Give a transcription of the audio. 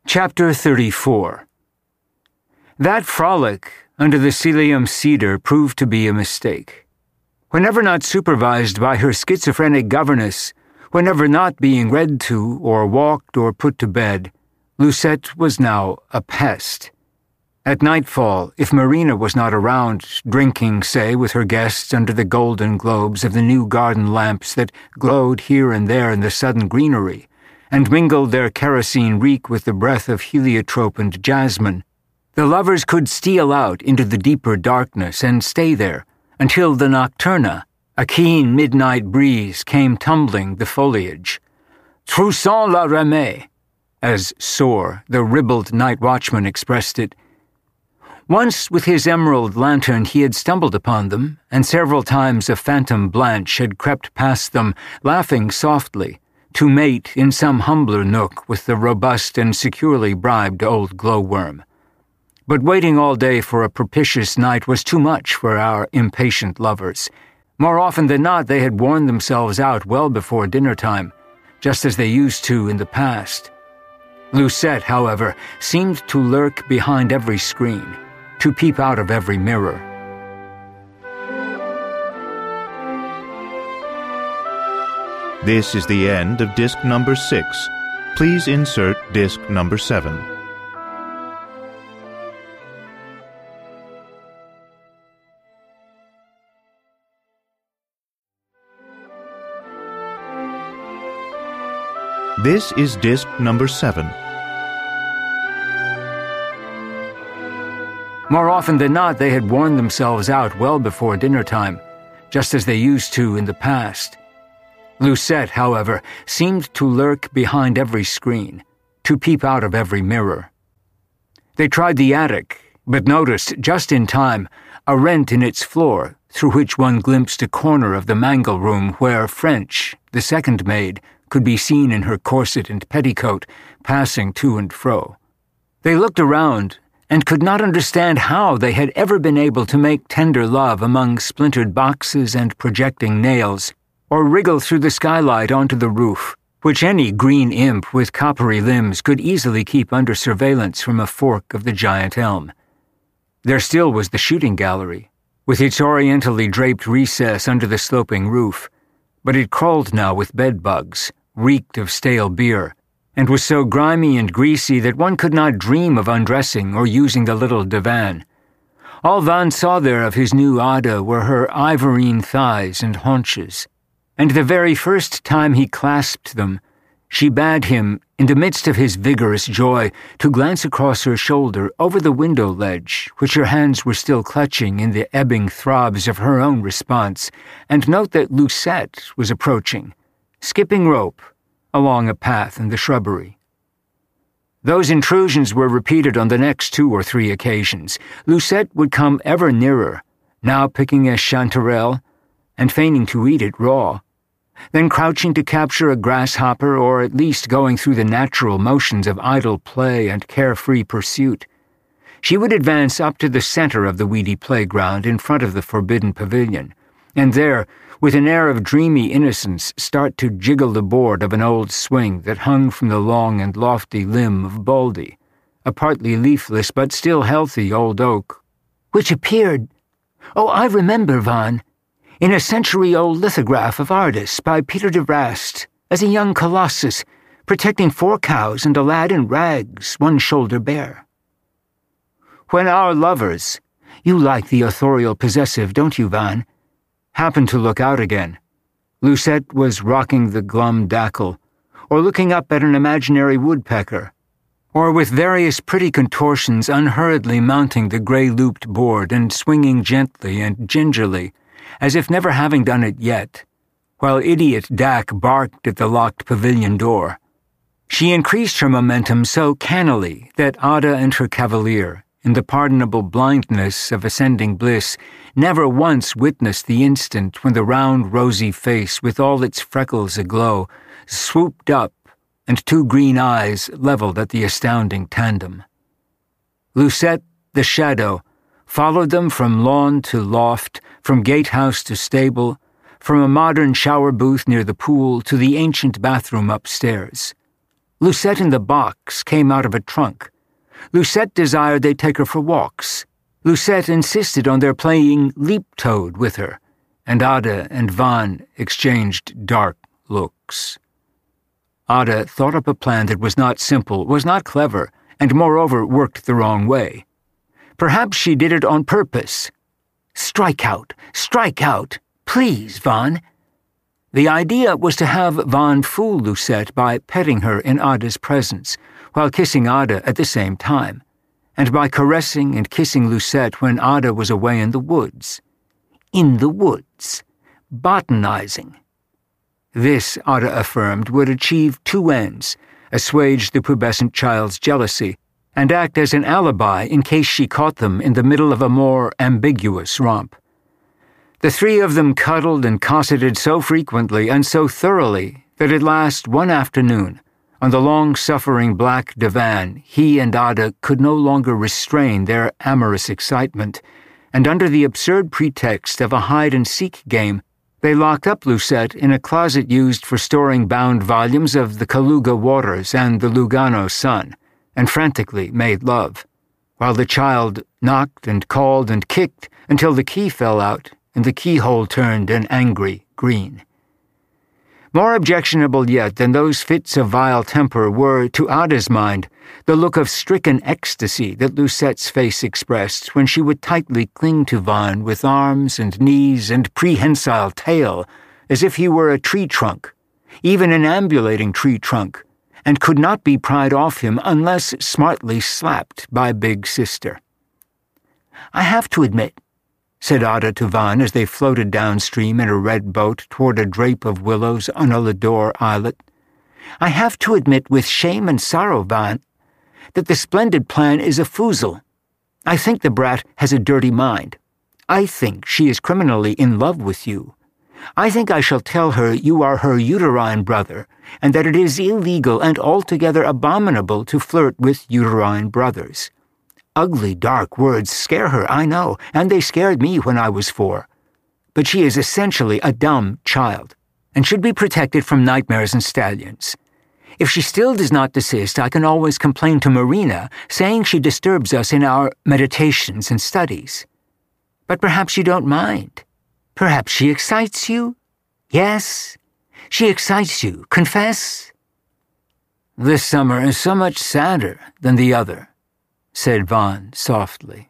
Chapter 34. That frolic under the Cilium cedar proved to be a mistake. Whenever not supervised by her schizophrenic governess, whenever not being read to or walked or put to bed, Lucette was now a pest. At nightfall, if Marina was not around, drinking, say, with her guests under the golden globes of the new garden lamps that glowed here and there in the sudden greenery, and mingled their kerosene reek with the breath of heliotrope and jasmine, the lovers could steal out into the deeper darkness and stay there until the nocturna, a keen midnight breeze, came tumbling the foliage. Troussant la ramée, as Soar, the ribald night watchman, expressed it. Once with his emerald lantern he had stumbled upon them, and several times a phantom Blanche had crept past them, laughing softly, to mate in some humbler nook with the robust and securely bribed old glowworm. But waiting all day for a propitious night was too much for our impatient lovers. More often than not, they had worn themselves out well before dinner time, just as they used to in the past. Lucette, however, seemed to lurk behind every screen, to peep out of every mirror. This is the end of disc number 6. Please insert disc number 7. This is disc number 7. More often than not, they had worn themselves out well before dinner time, just as they used to in the past. Lucette, however, seemed to lurk behind every screen, to peep out of every mirror. They tried the attic, but noticed, just in time, a rent in its floor through which one glimpsed a corner of the mangle room where French, the second maid, could be seen in her corset and petticoat, passing to and fro. They looked around and could not understand how they had ever been able to make tender love among splintered boxes and projecting nails, or wriggle through the skylight onto the roof, which any green imp with coppery limbs could easily keep under surveillance from a fork of the giant elm. There still was the shooting gallery, with its orientally draped recess under the sloping roof, but it crawled now with bedbugs, reeked of stale beer, and was so grimy and greasy that one could not dream of undressing or using the little divan. All Van saw there of his new Ada were her ivorine thighs and haunches, and the very first time he clasped them, she bade him, in the midst of his vigorous joy, to glance across her shoulder over the window ledge, which her hands were still clutching in the ebbing throbs of her own response, and note that Lucette was approaching, skipping rope, along a path in the shrubbery. Those intrusions were repeated on the next 2 or 3 occasions. Lucette would come ever nearer, now picking a chanterelle, and feigning to eat it raw, then crouching to capture a grasshopper, or at least going through the natural motions of idle play and carefree pursuit. She would advance up to the center of the weedy playground in front of the forbidden pavilion, and there, with an air of dreamy innocence, start to jiggle the board of an old swing that hung from the long and lofty limb of Baldy, a partly leafless but still healthy old oak, which appeared, I remember, Van, in a century-old lithograph of Ardis by Peter de Rast, as a young colossus, protecting 4 cows and a lad in rags, one shoulder bare. When our lovers, you like the authorial possessive, don't you, Van, happened to look out again, Lucette was rocking the glum dackle, or looking up at an imaginary woodpecker, or with various pretty contortions unhurriedly mounting the grey-looped board and swinging gently and gingerly, as if never having done it yet, while idiot Dak barked at the locked pavilion door. She increased her momentum so cannily that Ada and her cavalier, in the pardonable blindness of ascending bliss, never once witnessed the instant when the round rosy face with all its freckles aglow swooped up and 2 green eyes leveled at the astounding tandem. Lucette, the shadow, followed them from lawn to loft, from gatehouse to stable, from a modern shower booth near the pool to the ancient bathroom upstairs. Lucette in the box came out of a trunk. Lucette desired they take her for walks. Lucette insisted on their playing leap-toad with her, and Ada and Van exchanged dark looks. Ada thought up a plan that was not simple, was not clever, and moreover worked the wrong way. Perhaps she did it on purpose. Strike out, please, Van. The idea was to have Van fool Lucette by petting her in Ada's presence, while kissing Ada at the same time, and by caressing and kissing Lucette when Ada was away in the woods. In the woods. Botanizing. This, Ada affirmed, would achieve two ends: assuage the pubescent child's jealousy, and act as an alibi in case she caught them in the middle of a more ambiguous romp. The three of them cuddled and cosseted so frequently and so thoroughly that at last, one afternoon, on the long-suffering black divan, he and Ada could no longer restrain their amorous excitement, and under the absurd pretext of a hide-and-seek game, they locked up Lucette in a closet used for storing bound volumes of the Kaluga Waters and the Lugano Sun, and frantically made love, while the child knocked and called and kicked until the key fell out and the keyhole turned an angry green. More objectionable yet than those fits of vile temper were, to Ada's mind, the look of stricken ecstasy that Lucette's face expressed when she would tightly cling to Van with arms and knees and prehensile tail, as if he were a tree trunk, even an ambulating tree trunk, and could not be pried off him unless smartly slapped by Big Sister. "I have to admit," said Ada to Van as they floated downstream in a red boat toward a drape of willows on a Lador islet, "I have to admit with shame and sorrow, Van, that the splendid plan is a foozle. I think the brat has a dirty mind. I think she is criminally in love with you. I think I shall tell her you are her uterine brother, and that it is illegal and altogether abominable to flirt with uterine brothers. Ugly, dark words scare her, I know, and they scared me when I was 4. But she is essentially a dumb child, and should be protected from nightmares and stallions. If she still does not desist, I can always complain to Marina, saying she disturbs us in our meditations and studies. But perhaps you don't mind. Perhaps she excites you? Yes, she excites you. Confess?" "This summer is so much sadder than the other," said Van softly.